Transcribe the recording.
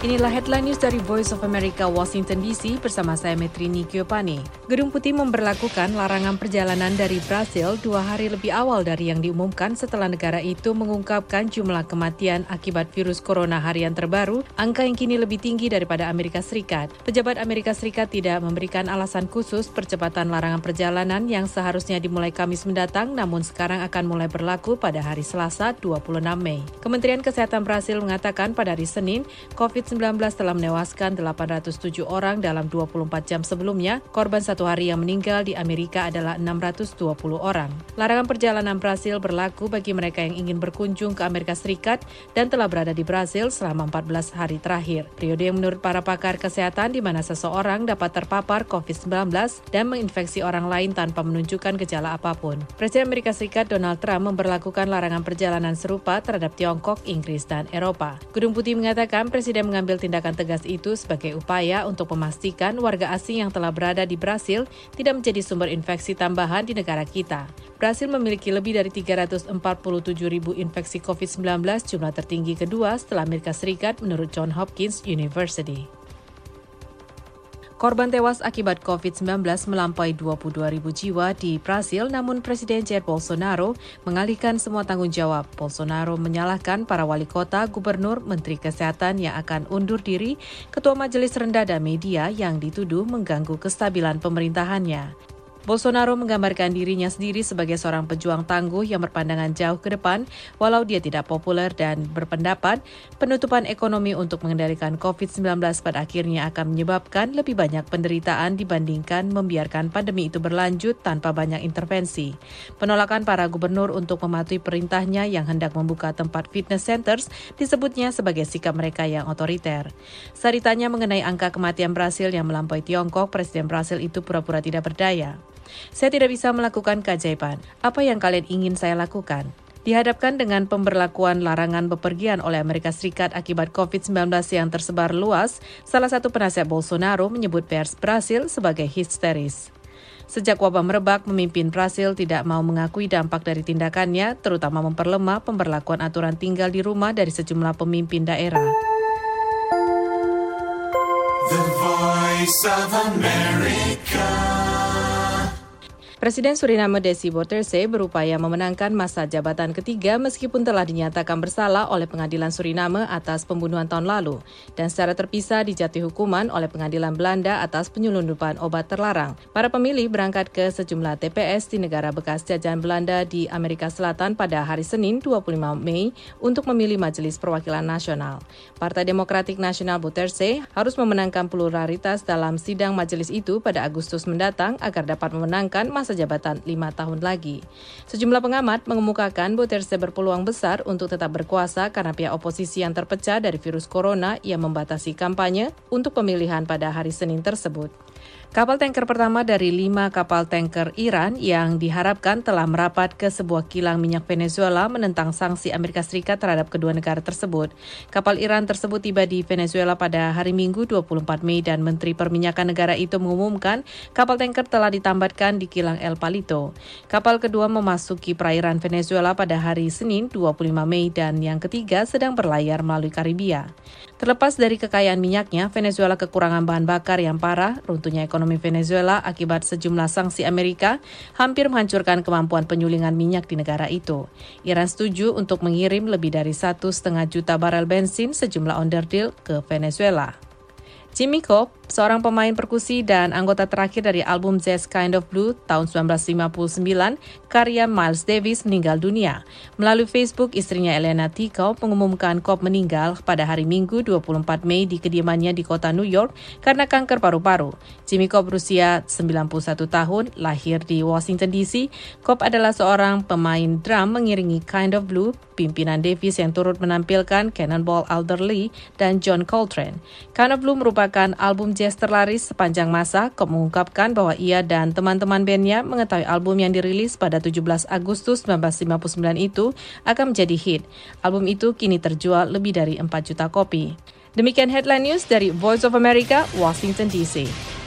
Inilah headline news dari Voice of America Washington DC bersama saya Metrini Giopani. Gedung Putih memberlakukan larangan perjalanan dari Brasil 2 hari lebih awal dari yang diumumkan setelah negara itu mengungkapkan jumlah kematian akibat virus corona harian terbaru, angka yang kini lebih tinggi daripada Amerika Serikat. Pejabat Amerika Serikat tidak memberikan alasan khusus percepatan larangan perjalanan yang seharusnya dimulai Kamis mendatang, namun sekarang akan mulai berlaku pada hari Selasa 26 Mei. Kementerian Kesehatan Brasil mengatakan pada hari Senin, COVID-19 telah menewaskan 807 orang dalam 24 jam sebelumnya. Korban satu hari yang meninggal di Amerika adalah 620 orang. Larangan perjalanan Brasil berlaku bagi mereka yang ingin berkunjung ke Amerika Serikat dan telah berada di Brasil selama 14 hari terakhir. Periode yang menurut para pakar kesehatan di mana seseorang dapat terpapar COVID-19 dan menginfeksi orang lain tanpa menunjukkan gejala apapun. Presiden Amerika Serikat Donald Trump memberlakukan larangan perjalanan serupa terhadap Tiongkok, Inggris, dan Eropa. Gedung Putih mengatakan Presiden mengambil tindakan tegas itu sebagai upaya untuk memastikan warga asing yang telah berada di Brasil tidak menjadi sumber infeksi tambahan di negara kita. Brasil memiliki lebih dari 347.000 infeksi COVID-19, jumlah tertinggi kedua setelah Amerika Serikat menurut Johns Hopkins University. Korban tewas akibat COVID-19 melampaui 22.000 jiwa di Brasil, namun Presiden Jair Bolsonaro mengalihkan semua tanggung jawab. Bolsonaro menyalahkan para wali kota, gubernur, menteri kesehatan yang akan undur diri, ketua majelis rendah dan media yang dituduh mengganggu kestabilan pemerintahannya. Bolsonaro menggambarkan dirinya sendiri sebagai seorang pejuang tangguh yang berpandangan jauh ke depan, walau dia tidak populer dan berpendapat penutupan ekonomi untuk mengendalikan COVID-19 pada akhirnya akan menyebabkan lebih banyak penderitaan dibandingkan membiarkan pandemi itu berlanjut tanpa banyak intervensi. Penolakan para gubernur untuk mematuhi perintahnya yang hendak membuka tempat fitness centers disebutnya sebagai sikap mereka yang otoriter. Saat ditanya mengenai angka kematian Brasil yang melampaui Tiongkok, Presiden Brasil itu pura-pura tidak berdaya. Saya tidak bisa melakukan keajaiban. Apa yang kalian ingin saya lakukan? Dihadapkan dengan pemberlakuan larangan bepergian oleh Amerika Serikat akibat COVID-19 yang tersebar luas, salah satu penasihat Bolsonaro menyebut pers Brasil sebagai histeris. Sejak wabah merebak, pemimpin Brasil tidak mau mengakui dampak dari tindakannya, terutama memperlemah pemberlakuan aturan tinggal di rumah dari sejumlah pemimpin daerah. The Voice of America. Presiden Suriname Desi Bouterse berupaya memenangkan masa jabatan ketiga meskipun telah dinyatakan bersalah oleh Pengadilan Suriname atas pembunuhan tahun lalu dan secara terpisah dijatuhi hukuman oleh Pengadilan Belanda atas penyelundupan obat terlarang. Para pemilih berangkat ke sejumlah TPS di negara bekas jajahan Belanda di Amerika Selatan pada hari Senin 25 Mei untuk memilih Majelis Perwakilan Nasional. Partai Demokratik Nasional Bouterse harus memenangkan pluralitas dalam sidang majelis itu pada Agustus mendatang agar dapat memenangkan masa jabatan 5 tahun lagi. Sejumlah pengamat mengemukakan Bouterse berpeluang besar untuk tetap berkuasa karena pihak oposisi yang terpecah dari virus corona yang membatasi kampanye untuk pemilihan pada hari Senin tersebut. Kapal tanker pertama dari 5 kapal tanker Iran yang diharapkan telah merapat ke sebuah kilang minyak Venezuela menentang sanksi Amerika Serikat terhadap kedua negara tersebut. Kapal Iran tersebut tiba di Venezuela pada hari Minggu 24 Mei dan Menteri Perminyakan negara itu mengumumkan kapal tanker telah ditambatkan di kilang El Palito. Kapal kedua memasuki perairan Venezuela pada hari Senin 25 Mei dan yang ketiga sedang berlayar melalui Karibia. Terlepas dari kekayaan minyaknya, Venezuela kekurangan bahan bakar yang parah, runtuhnya ekonomi Venezuela akibat sejumlah sanksi Amerika hampir menghancurkan kemampuan penyulingan minyak di negara itu. Iran setuju untuk mengirim lebih dari 1,5 juta barel bensin sejumlah onderdil ke Venezuela. Jimmy Cobb, seorang pemain perkusi dan anggota terakhir dari album Just Kind of Blue tahun 1959, karya Miles Davis meninggal dunia. Melalui Facebook, istrinya Elena T. Cobb mengumumkan Cobb meninggal pada hari Minggu 24 Mei di kediamannya di kota New York karena kanker paru-paru. Jimmy Cobb berusia 91 tahun, lahir di Washington DC. Cobb adalah seorang pemain drum mengiringi Kind of Blue, pimpinan Davis yang turut menampilkan Cannonball Adderley dan John Coltrane. Kind of Blue merupakan album jazz terlaris sepanjang masa. Cobb mengungkapkan bahwa ia dan teman-teman bandnya mengetahui album yang dirilis pada 17 Agustus 1959 itu akan menjadi hit. Album itu kini terjual lebih dari 4 juta kopi. Demikian headline news dari Voice of America, Washington DC.